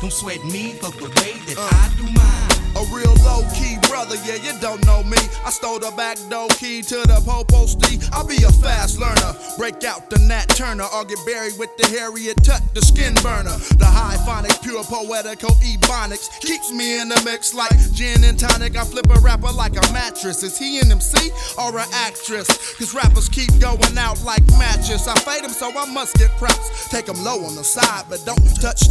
Don't sweat me for the way that I do mine. A real low-key brother, yeah, you don't know me. I stole the back door key to the Popo Steve. I'll be a fast learner. Break out the Nat Turner, or get buried with the Harriet Tut, the skin burner. The high phonic, pure poetical ebonics keeps me in the mix like gin and tonic. I flip a rapper like a mattress. Is he an MC or an actress? Cause rappers keep going out like matches. I fade them, so I must get props. Take them low on the side, but don't touch